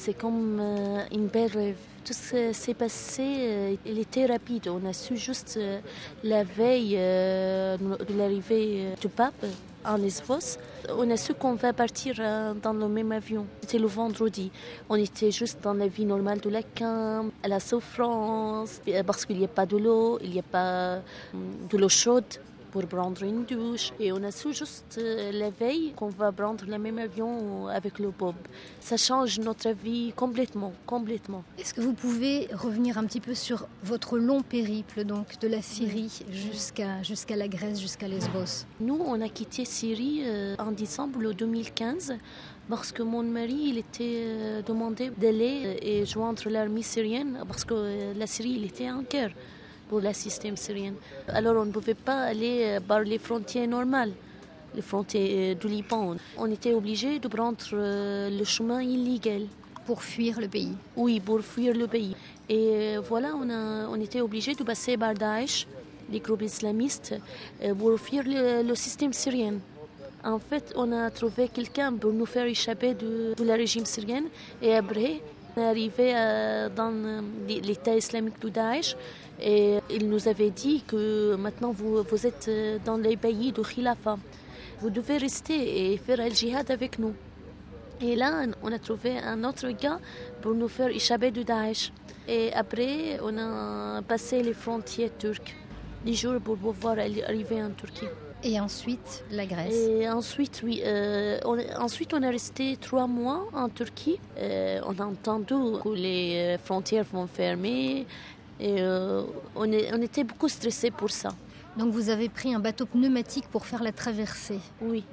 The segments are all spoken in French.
C'est comme une belle rêve. Tout ce qui s'est passé, il était rapide. On a su juste la veille de l'arrivée du pape en Lesbos. On a su qu'on va partir dans le même avion. C'était le vendredi. On était juste dans la vie normale de la camp, à la souffrance, parce qu'il n'y a pas de l'eau, il n'y a pas de l'eau chaude pour prendre une douche. Et on a su juste la veille qu'on va prendre le même avion avec le Bob. Ça change notre vie complètement. Est-ce que vous pouvez revenir un petit peu sur votre long périple donc, de la Syrie jusqu'à la Grèce, jusqu'à Lesbos? Nous, on a quitté Syrie en décembre 2015 parce que mon mari il était demandé d'aller et joindre l'armée syrienne parce que la Syrie il était en guerre pour le système syrien. Alors on ne pouvait pas aller par les frontières normales, les frontières du Liban. On était obligé de prendre le chemin illégal. Pour fuir le pays? Oui, pour fuir le pays. Et voilà, on était obligé de passer par Daesh, les groupes islamistes, pour fuir le système syrien. En fait, on a trouvé quelqu'un pour nous faire échapper de la régime syrien. Et après, on est arrivé dans l'État islamique de Daesh. Et il nous avait dit que maintenant vous êtes dans les pays de Khilafa. Vous devez rester et faire le djihad avec nous. Et là, on a trouvé un autre gars pour nous faire échapper de Daesh. Et après, on a passé les frontières turques, 10 jours pour pouvoir arriver en Turquie. Et ensuite, la Grèce? Et ensuite, oui. Ensuite, on est resté 3 mois en Turquie. On a entendu que les frontières vont fermer. Et on était beaucoup stressés pour ça. Donc vous avez pris un bateau pneumatique pour faire la traversée? Oui.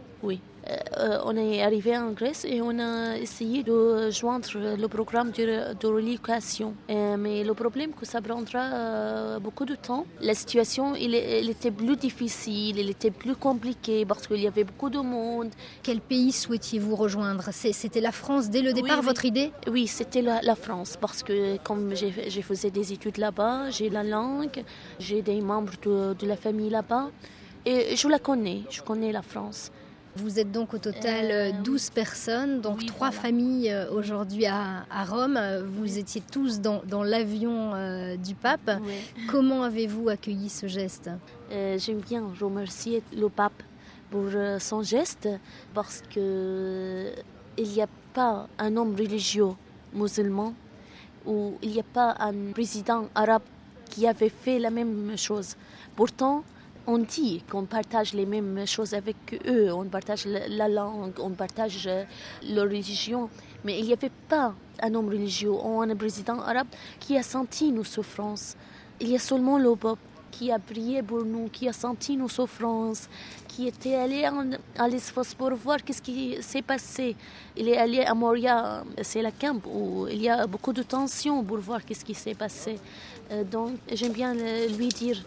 On est arrivé en Grèce et on a essayé de joindre le programme de relocation. Mais le problème que ça prendra beaucoup de temps. La situation, elle était plus difficile, elle était plus compliquée parce qu'il y avait beaucoup de monde. Quel pays souhaitiez-vous rejoindre? C'était la France dès le départ, votre idée? Oui, c'était la France parce que comme j'ai fait des études là-bas, j'ai la langue, j'ai des membres de la famille là-bas et je connais la France. Vous êtes donc au total 12 personnes, donc 3 familles aujourd'hui à Rome. Vous étiez tous dans l'avion du pape. Oui. Comment avez-vous accueilli ce geste? J'aime bien remercier le pape pour son geste parce qu'il n'y a pas un homme religieux musulman ou il n'y a pas un président arabe qui avait fait la même chose. Pourtant, on dit qu'on partage les mêmes choses avec eux, on partage la langue, on partage leur religion, mais il n'y avait pas un homme religieux ou un président arabe qui a senti nos souffrances. Il y a seulement le peuple qui a prié pour nous, qui a senti nos souffrances, qui était allé à Lesbos pour voir qu'est-ce qui s'est passé. Il est allé à Moria, c'est la camp où il y a beaucoup de tensions pour voir qu'est-ce qui s'est passé. Donc j'aime bien lui dire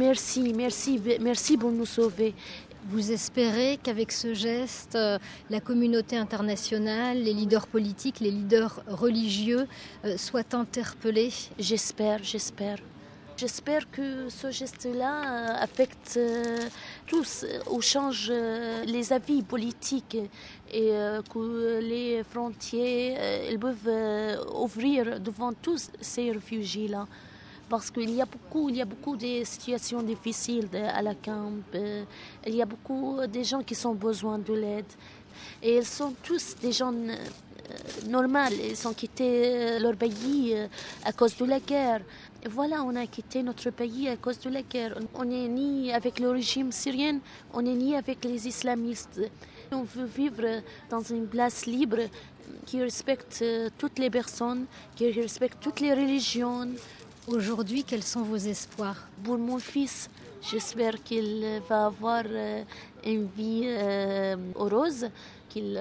merci pour nous sauver. Vous espérez qu'avec ce geste, la communauté internationale, les leaders politiques, les leaders religieux soient interpellés? J'espère. J'espère que ce geste-là affecte tous ou change les avis politiques et que les frontières elles peuvent ouvrir devant tous ces réfugiés-là. Parce qu'il y a beaucoup de situations difficiles à la camp. Il y a beaucoup de gens qui ont besoin de l'aide. Et ils sont tous des gens normaux. Ils ont quitté leur pays à cause de la guerre. Et voilà, on a quitté notre pays à cause de la guerre. On n'est ni avec le régime syrien, on n'est ni avec les islamistes. On veut vivre dans une place libre qui respecte toutes les personnes, qui respecte toutes les religions. Aujourd'hui, quels sont vos espoirs? Pour mon fils, j'espère qu'il va avoir une vie heureuse, qu'il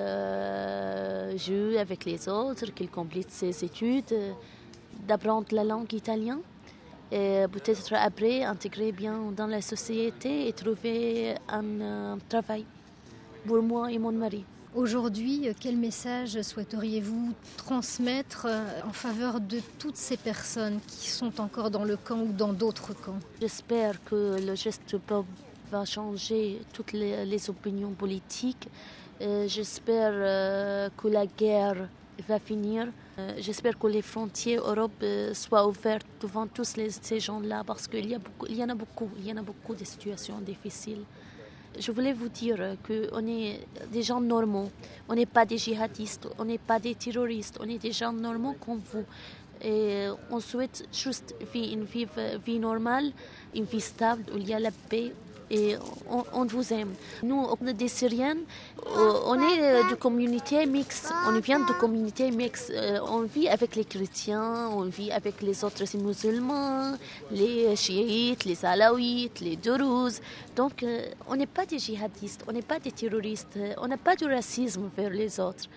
joue avec les autres, qu'il complète ses études, d'apprendre la langue italienne et peut-être après intégrer bien dans la société et trouver un travail pour moi et mon mari. Aujourd'hui, quel message souhaiteriez-vous transmettre en faveur de toutes ces personnes qui sont encore dans le camp ou dans d'autres camps? J'espère que le geste peuple va changer toutes les opinions politiques. J'espère que la guerre va finir. J'espère que les frontières Europe soient ouvertes devant tous ces gens-là parce qu'il y en a beaucoup de situations difficiles. Je voulais vous dire qu'on est des gens normaux, on n'est pas des djihadistes, on n'est pas des terroristes, on est des gens normaux comme vous. Et on souhaite juste une vie normale, une vie stable où il y a la paix. Et on vous aime. Nous, on est des Syriens, on est de communautés mixtes, on vient de communautés mixtes. On vit avec les chrétiens, on vit avec les autres musulmans, les chiites, les alaouites, les dourouzes. Donc, on n'est pas des djihadistes, on n'est pas des terroristes, on n'a pas de racisme vers les autres.